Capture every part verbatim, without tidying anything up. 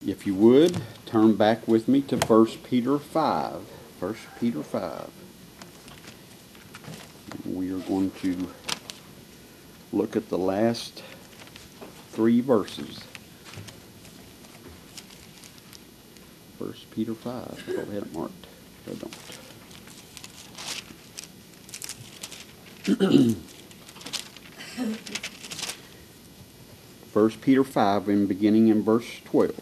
If you would, turn back with me to First Peter five. First Peter five. We are going to look at the last three verses. First Peter five. I thought I had it marked. I don't. First Peter five, and beginning in verse twelve.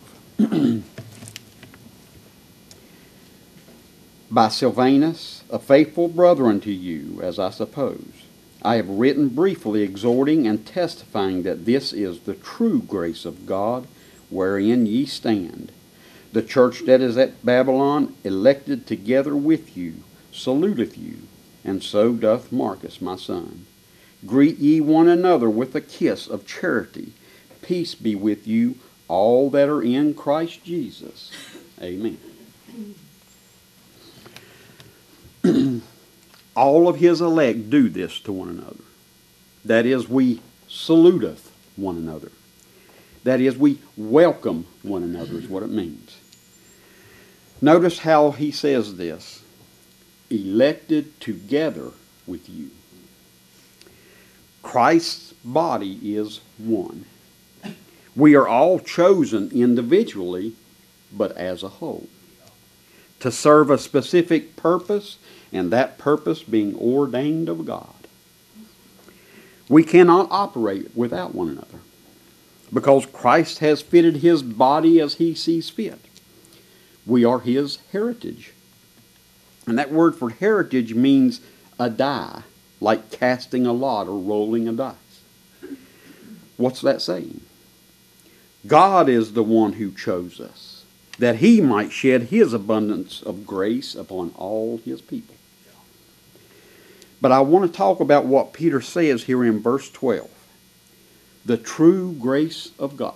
By Silvanus, a faithful brother unto you, as I suppose, I have written briefly, exhorting and testifying that this is the true grace of God, wherein ye stand. The church that is at Babylon, elected together with you, saluteth you, and so doth Marcus, my son. Greet ye one another with a kiss of charity. Peace be with you, all that are in Christ Jesus. Amen. All of his elect do this to one another. That is, we saluteth one another. That is, we welcome one another is what it means. Notice how he says this. Elected together with you. Christ's body is one. We are all chosen individually, but as a whole, to serve a specific purpose, and that purpose being ordained of God. We cannot operate without one another, because Christ has fitted his body as he sees fit. We are his heritage. And that word for heritage means a die, like casting a lot or rolling a dice. What's that saying? God is the one who chose us, that he might shed his abundance of grace upon all his people. But I want to talk about what Peter says here in verse twelve. The true grace of God.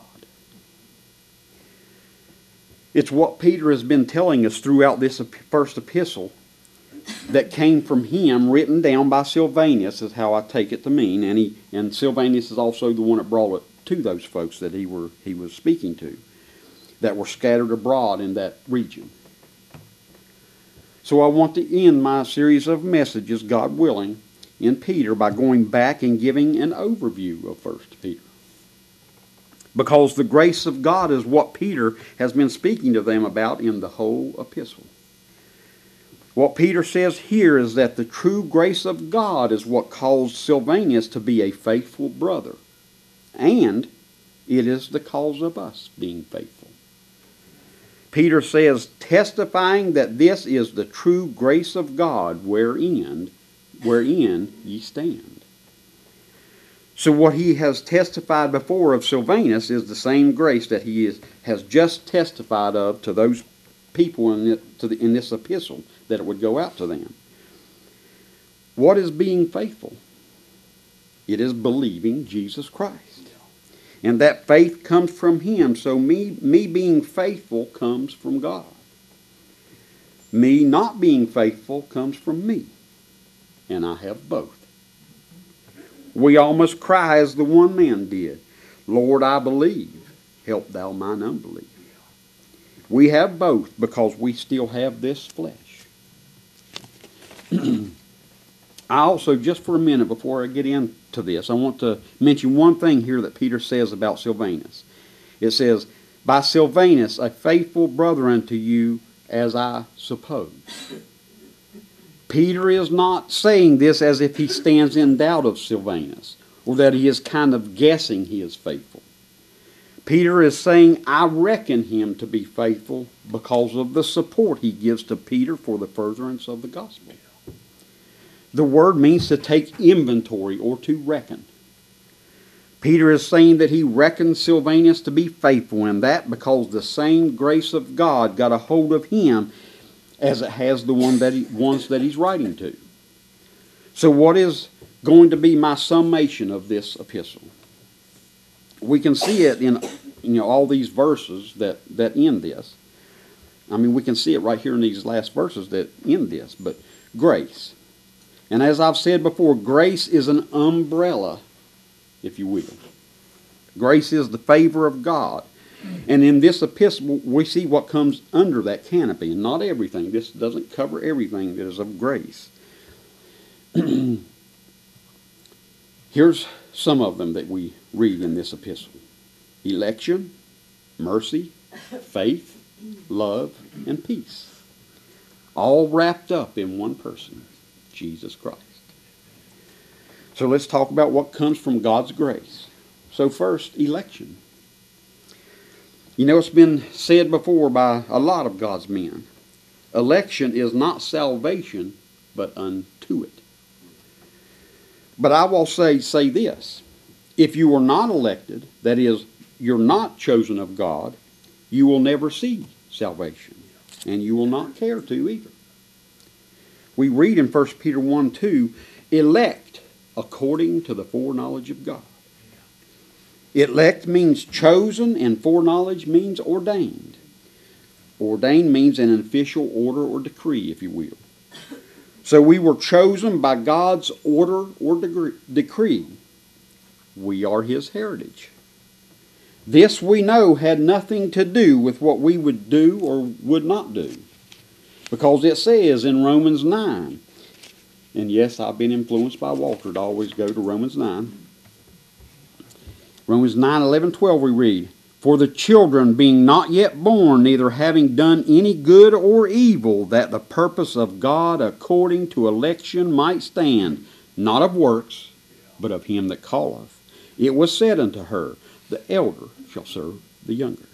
It's what Peter has been telling us throughout this first epistle that came from him, written down by Silvanus, is how I take it to mean. And he and Silvanus is also the one that brought it to those folks that he were he was speaking to, that were scattered abroad in that region. So I want to end my series of messages, God willing, in Peter by going back and giving an overview of First Peter. Because the grace of God is what Peter has been speaking to them about in the whole epistle. What Peter says here is that the true grace of God is what caused Silvanus to be a faithful brother. And it is the cause of us being faithful. Peter says, testifying that this is the true grace of God wherein, wherein ye stand. So what he has testified before of Silvanus is the same grace that he is, has just testified of to those people in, it, to the, in this epistle, that it would go out to them. What is being faithful? It is believing Jesus Christ. And that faith comes from him. So me, me being faithful comes from God. Me not being faithful comes from me. And I have both. We all must cry as the one man did. Lord, I believe. Help thou mine unbelief. We have both because we still have this flesh. I also, just for a minute before I get into this, I want to mention one thing here that Peter says about Silvanus. It says, by Silvanus, a faithful brother unto you, as I suppose. Peter is not saying this as if he stands in doubt of Silvanus, or that he is kind of guessing he is faithful. Peter is saying, I reckon him to be faithful because of the support he gives to Peter for the furtherance of the gospel. The word means to take inventory or to reckon. Peter is saying that he reckons Silvanus to be faithful, and that because the same grace of God got a hold of him as it has the one that he, ones that he's writing to. So what is going to be my summation of this epistle? We can see it in you know all these verses that, that end this. I mean, we can see it right here in these last verses that end this. But grace. And as I've said before, grace is an umbrella, if you will. Grace is the favor of God. And in this epistle, we see what comes under that canopy, and not everything. This doesn't cover everything that is of grace. Here's some of them that we read in this epistle. Election, mercy, faith, love, and peace. All wrapped up in one person, Jesus Christ. So let's talk about what comes from God's grace. So first, election. You know, it's been said before by a lot of God's men. Election is not salvation, but unto it. But I will say, say this. If you are not elected, that is, you're not chosen of God, you will never see salvation. And you will not care to either. We read in First Peter one two, elect according to the foreknowledge of God. Elect means chosen, and foreknowledge means ordained. Ordained means an official order or decree, if you will. So we were chosen by God's order or decree. We are His heritage. This we know had nothing to do with what we would do or would not do. Because it says in Romans nine, and yes, I've been influenced by Walter to always go to Romans nine. Romans nine, eleven, twelve we read, for the children being not yet born, neither having done any good or evil, that the purpose of God according to election might stand, not of works, but of him that calleth. It was said unto her, the elder shall serve the younger.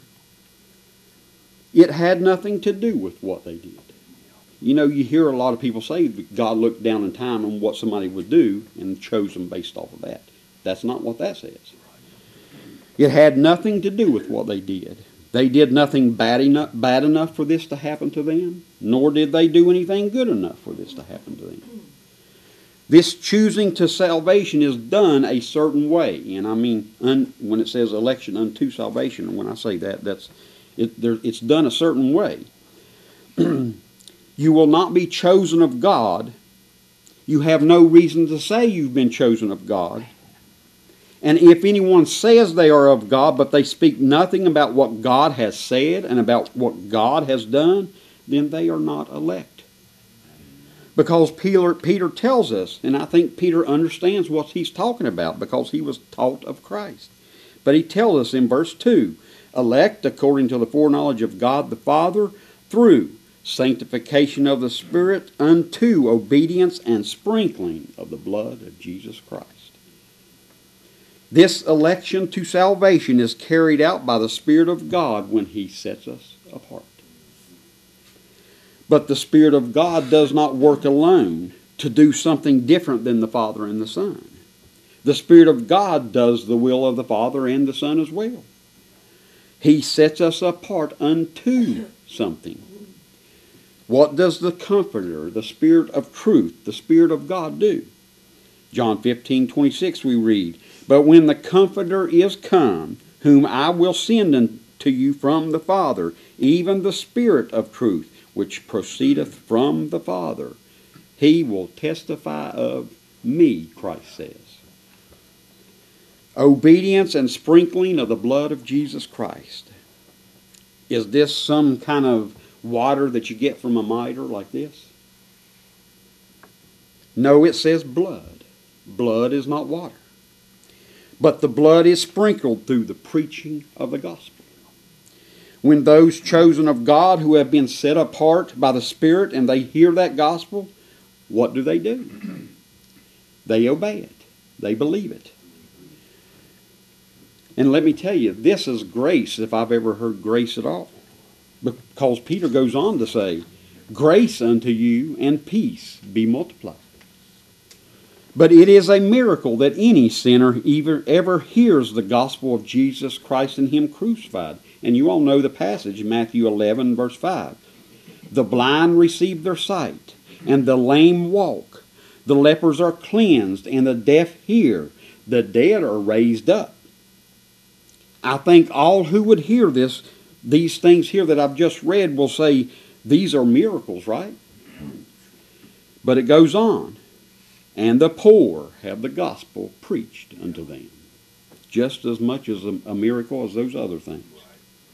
It had nothing to do with what they did. You know, you hear a lot of people say that God looked down in time on what somebody would do and chose them based off of that. That's not what that says. It had nothing to do with what they did. They did nothing bad enough, bad enough for this to happen to them, nor did they do anything good enough for this to happen to them. This choosing to salvation is done a certain way. And I mean, un, when it says election unto salvation, and when I say that, that's it, there, it's done a certain way. You will not be chosen of God. You have no reason to say you've been chosen of God. And if anyone says they are of God, but they speak nothing about what God has said and about what God has done, then they are not elect. Because Peter, Peter tells us, and I think Peter understands what he's talking about because he was taught of Christ. But he tells us in verse two, elect according to the foreknowledge of God the Father through sanctification of the Spirit unto obedience and sprinkling of the blood of Jesus Christ. This election to salvation is carried out by the Spirit of God when He sets us apart. But the Spirit of God does not work alone to do something different than the Father and the Son. The Spirit of God does the will of the Father and the Son as well. He sets us apart unto something. What does the Comforter, the Spirit of truth, the Spirit of God do? John fifteen twenty-six we read, but when the Comforter is come, whom I will send unto you from the Father, even the Spirit of truth, which proceedeth from the Father, He will testify of me, Christ says. Obedience and sprinkling of the blood of Jesus Christ. Is this some kind of water that you get from a mitre like this? No, it says blood. Blood is not water. But the blood is sprinkled through the preaching of the gospel. When those chosen of God who have been set apart by the Spirit and they hear that gospel, what do they do? They obey it. They believe it. And let me tell you, this is grace if I've ever heard grace at all. Because Peter goes on to say, grace unto you and peace be multiplied. But it is a miracle that any sinner ever, ever hears the gospel of Jesus Christ and Him crucified. And you all know the passage, Matthew eleven, verse five. The blind receive their sight, and the lame walk. The lepers are cleansed, and the deaf hear. The dead are raised up. I think all who would hear this, these things here that I've just read will say, these are miracles, right? But it goes on. And the poor have the gospel preached unto them. Just as much as a, a miracle as those other things.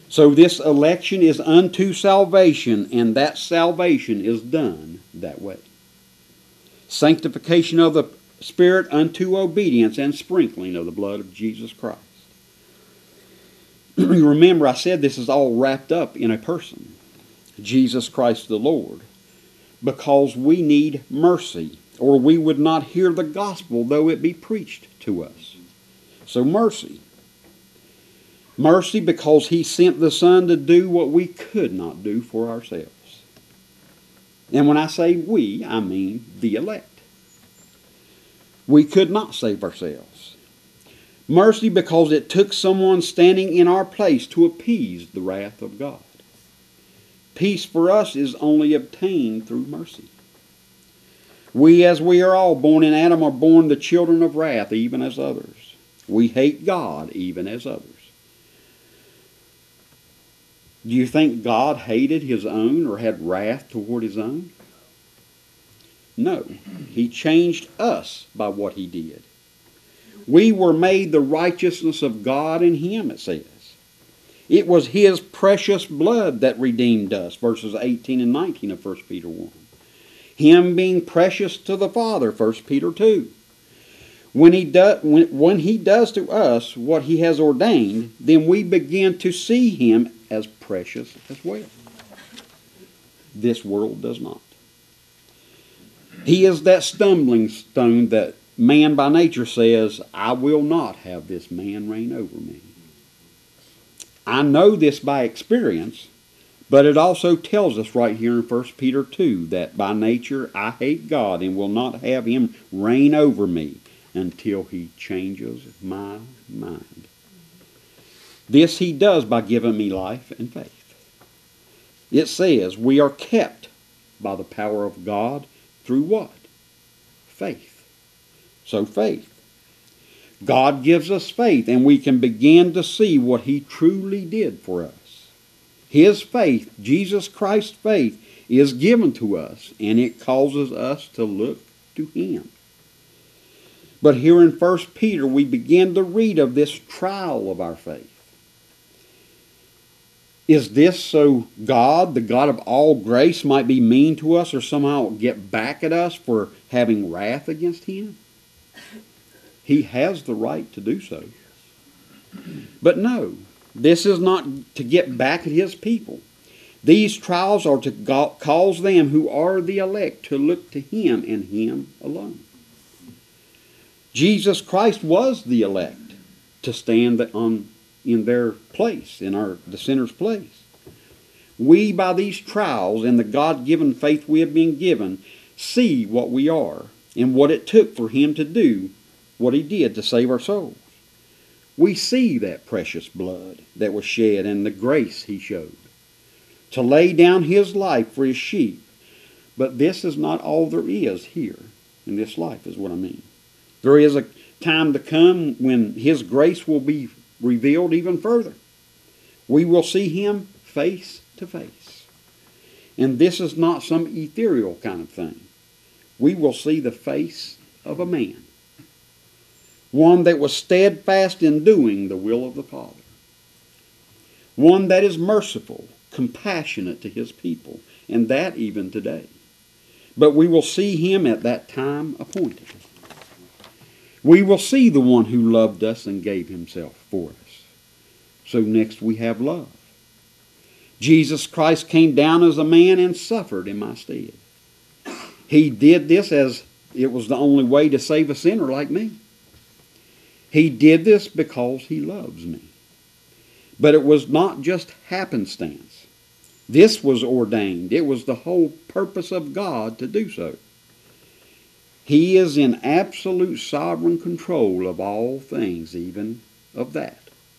So this election is unto salvation, and that salvation is done that way. Sanctification of the Spirit unto obedience and sprinkling of the blood of Jesus Christ. You remember I said this is all wrapped up in a person, Jesus Christ the Lord, because we need mercy, or we would not hear the gospel though it be preached to us. So mercy. Mercy because He sent the Son to do what we could not do for ourselves. And when I say we, I mean the elect. We could not save ourselves. Mercy because it took someone standing in our place to appease the wrath of God. Peace for us is only obtained through mercy. We, as we are all born in Adam, are born the children of wrath, even as others. We hate God, even as others. Do you think God hated His own or had wrath toward His own? No. He changed us by what He did. We were made the righteousness of God in Him, it says. It was His precious blood that redeemed us, verses eighteen and nineteen of First Peter one. Him being precious to the Father, First Peter two. When he, do, when, when he does to us what He has ordained, then we begin to see Him as precious as well. This world does not. He is that stumbling stone that man by nature says, I will not have this man reign over me. I know this by experience, but it also tells us right here in First Peter two that by nature I hate God and will not have Him reign over me until He changes my mind. This He does by giving me life and faith. It says we are kept by the power of God through what? Faith. So faith. God gives us faith, and we can begin to see what He truly did for us. His faith, Jesus Christ's faith, is given to us, and it causes us to look to Him. But here in First Peter, we begin to read of this trial of our faith. Is this so God, the God of all grace, might be mean to us or somehow get back at us for having wrath against Him? He has the right to do so. But no, this is not to get back at His people. These trials are to cause them who are the elect to look to Him and Him alone. Jesus Christ was the elect to stand on in their place, in our the sinner's place. We, by these trials and the God-given faith we have been given, see what we are and what it took for Him to do what He did to save our souls. We see that precious blood that was shed and the grace He showed to lay down His life for His sheep. But this is not all there is here in this life, is what I mean. There is a time to come when His grace will be revealed even further. We will see Him face to face. And this is not some ethereal kind of thing. We will see the face of a man. One that was steadfast in doing the will of the Father. One that is merciful, compassionate to His people, and that even today. But we will see Him at that time appointed. We will see the one who loved us and gave Himself for us. So next we have love. Jesus Christ came down as a man and suffered in my stead. He did this as it was the only way to save a sinner like me. He did this because He loves me. But it was not just happenstance. This was ordained. It was the whole purpose of God to do so. He is in absolute sovereign control of all things, even of that.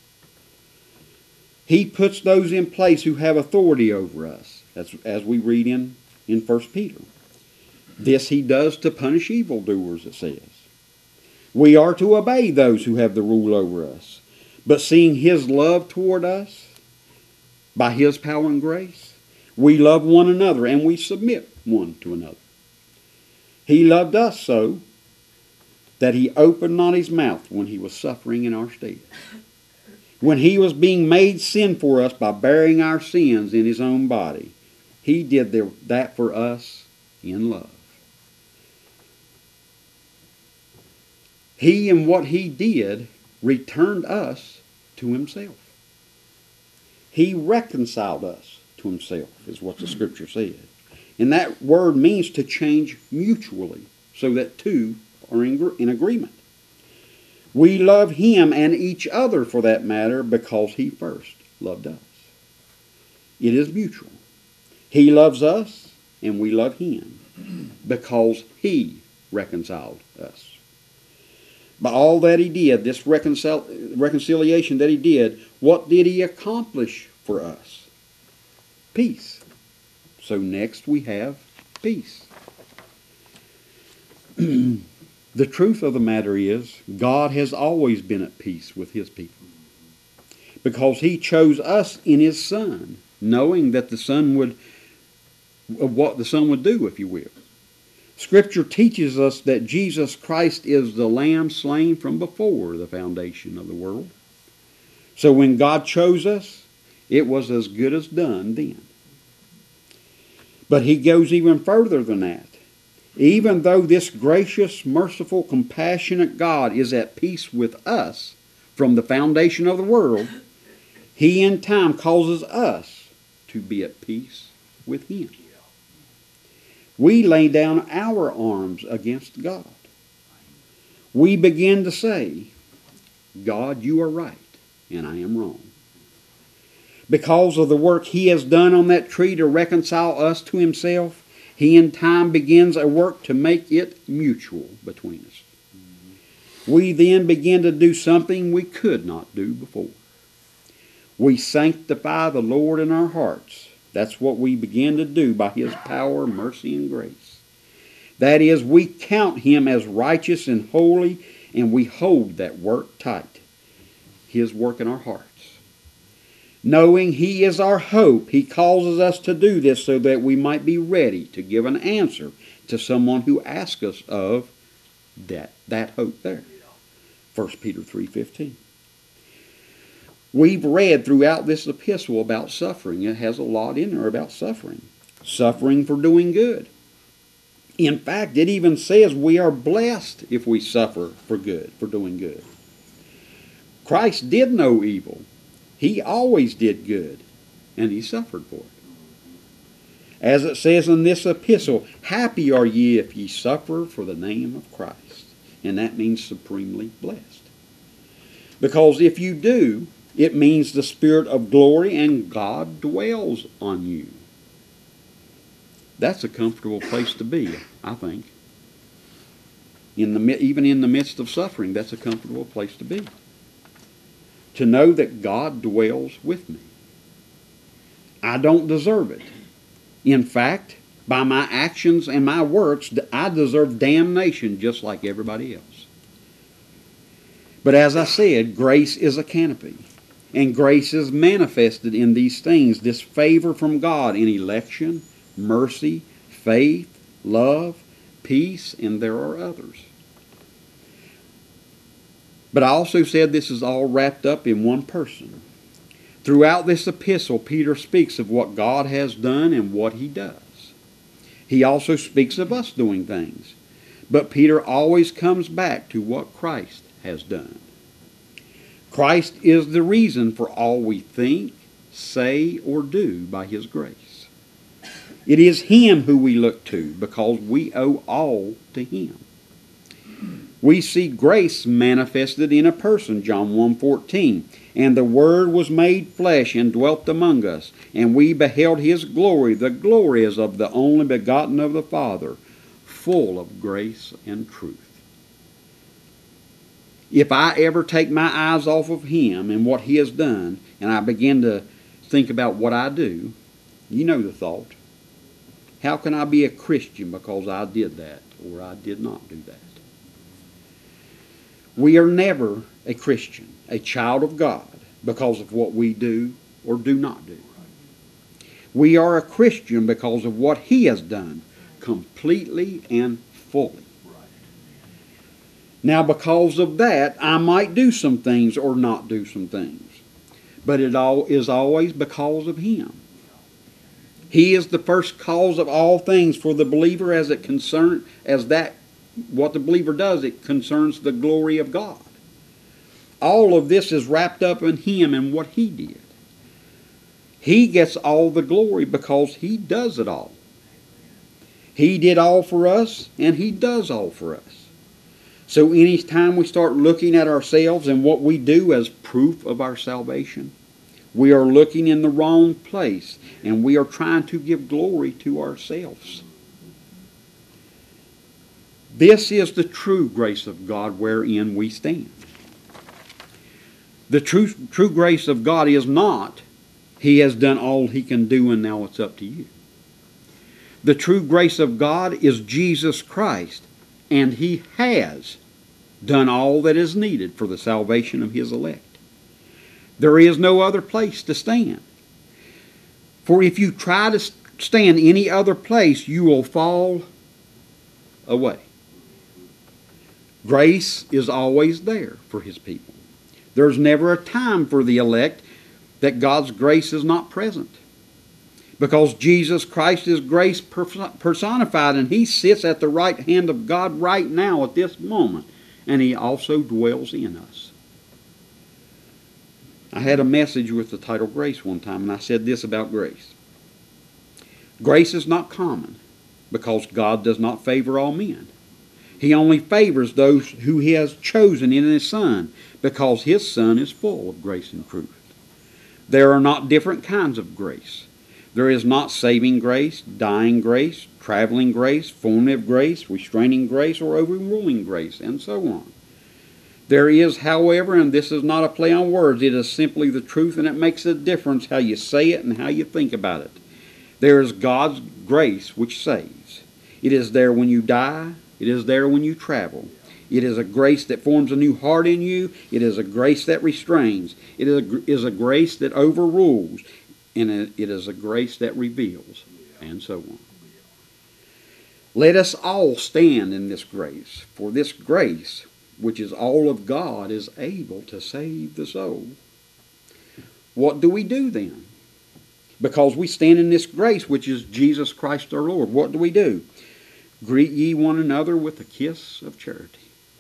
He puts those in place who have authority over us, as, as we read in, in First Peter. This He does to punish evildoers, it says. We are to obey those who have the rule over us. But seeing His love toward us, by His power and grace, we love one another and we submit one to another. He loved us so that He opened not His mouth when He was suffering in our stead. When he was being made sin for us by bearing our sins in his own body, he did that for us in love. He and what he did returned us to himself. He reconciled us to himself, is what the scripture said. And that word means to change mutually, so that two are in, in agreement. We love him and each other, for that matter, because he first loved us. It is mutual. He loves us and we love him because he reconciled us. By all that he did, this reconcil- reconciliation that he did, what did he accomplish for us? Peace. So next we have peace. The truth of the matter is, God has always been at peace with his people, because he chose us in his Son, knowing that the Son would, what the Son would do, if you will. Scripture teaches us that Jesus Christ is the Lamb slain from before the foundation of the world. So when God chose us, it was as good as done then. But he goes even further than that. Even though this gracious, merciful, compassionate God is at peace with us from the foundation of the world, he in time causes us to be at peace with him. We lay down our arms against God. We begin to say, God, you are right, and I am wrong. Because of the work he has done on that tree to reconcile us to himself, he in time begins a work to make it mutual between us. Mm-hmm. We then begin to do something we could not do before. We sanctify the Lord in our hearts. That's what we begin to do by his power, mercy, and grace. That is, we count him as righteous and holy, and we hold that work tight. His work in our hearts. Knowing he is our hope, he causes us to do this so that we might be ready to give an answer to someone who asks us of that, that hope there. First Peter three fifteen. We've read throughout this epistle about suffering. It has a lot in there about suffering. Suffering for doing good. In fact, it even says we are blessed if we suffer for good, for doing good. Christ did no evil. He always did good, and he suffered for it. As it says in this epistle, happy are ye if ye suffer for the name of Christ. And that means supremely blessed. Because if you do, it means the Spirit of glory and God dwells on you. That's a comfortable place to be, I think. In the, even in the midst of suffering, that's a comfortable place to be. To know that God dwells with me. I don't deserve it. In fact, by my actions and my works, I deserve damnation just like everybody else. But as I said, grace is a canopy. And grace is manifested in these things, this favor from God in election, mercy, faith, love, peace, and there are others. But I also said this is all wrapped up in one person. Throughout this epistle, Peter speaks of what God has done and what he does. He also speaks of us doing things. But Peter always comes back to what Christ has done. Christ is the reason for all we think, say, or do by his grace. It is him who we look to because we owe all to him. We see grace manifested in a person, John one fourteen. And the Word was made flesh and dwelt among us, and we beheld his glory. The glory is of the only begotten of the Father, full of grace and truth. If I ever take my eyes off of him and what he has done, and I begin to think about what I do, you know the thought. How can I be a Christian because I did that or I did not do that? We are never a Christian, a child of God, because of what we do or do not do. We are a Christian because of what he has done, completely and fully. Now, because of that, I might do some things or not do some things. but it all is always because of Him. He is the first cause of all things for the believer, as it concern as that what the believer does, it concerns the glory of God. All of this is wrapped up in Him and what He did. He gets all the glory because He does it all. He did all for us, and He does all for us. So any time we start looking at ourselves and what we do as proof of our salvation, we are looking in the wrong place, and we are trying to give glory to ourselves. This is the true grace of God wherein we stand. The true, true grace of God is not, He has done all He can do and now it's up to you. The true grace of God is Jesus Christ, and He has done all that is needed for the salvation of His elect. There is no other place to stand. For if you try to stand any other place, you will fall away. Grace is always there for His people. There's never a time for the elect that God's grace is not present. Because Jesus Christ is grace personified, and He sits at the right hand of God right now at this moment, and He also dwells in us. I had a message with the title Grace one time, and I said this about grace. Grace is not common because God does not favor all men. He only favors those who He has chosen in His Son, because His Son is full of grace and truth. There are not different kinds of grace. There is not saving grace, dying grace, traveling grace, formative grace, restraining grace, or overruling grace, and so on. There is, however, and this is not a play on words, it is simply the truth, and it makes a difference how you say it and how you think about it. There is God's grace which saves. It is there when you die. It is there when you travel. It is a grace that forms a new heart in you. It is a grace that restrains. It is a, is a grace that overrules. And it is a grace that reveals. And so on. Let us all stand in this grace. For this grace, which is all of God, is able to save the soul. What do we do then? Because we stand in this grace, which is Jesus Christ our Lord. What do we do? Greet ye one another with a kiss of charity.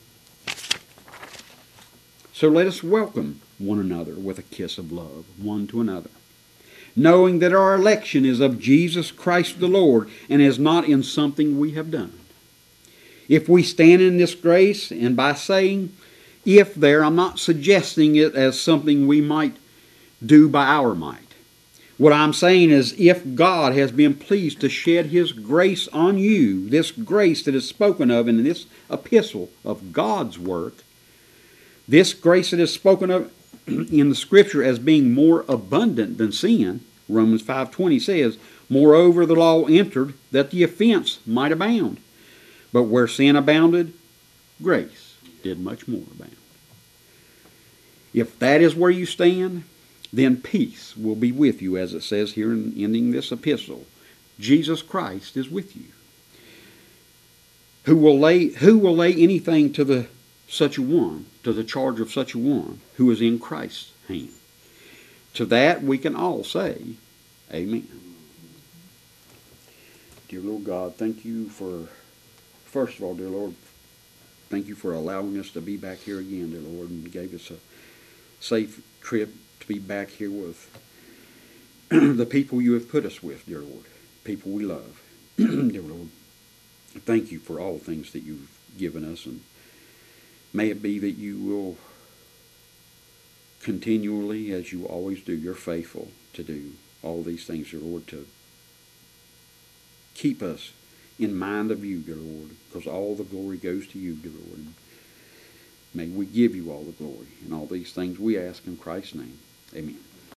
So let us welcome one another with a kiss of love, one to another, knowing that our election is of Jesus Christ the Lord, and is not in something we have done. If we stand in this grace, and by saying if there, I'm not suggesting it as something we might do by our might. What I'm saying is, if God has been pleased to shed His grace on you, this grace that is spoken of in this epistle of God's work, this grace that is spoken of in the Scripture as being more abundant than sin, Romans five twenty says, moreover the law entered that the offense might abound. But where sin abounded, grace did much more abound. If that is where you stand, then peace will be with you, as it says here in ending this epistle. Jesus Christ is with you. Who will lay, who will lay anything to the such a one, to the charge of such a one who is in Christ's hand? To that we can all say, Amen. Dear Lord God, thank you for, first of all, dear Lord, thank you for allowing us to be back here again, dear Lord, and gave us a safe trip to be back here with the people you have put us with, dear Lord, people we love. Dear Lord, thank you for all things that you've given us, and may it be that you will continually, as you always do, you're faithful to do all these things, dear Lord, to keep us in mind of you, dear Lord, because all the glory goes to you, dear Lord. May we give you all the glory, and all these things we ask in Christ's name. Amen.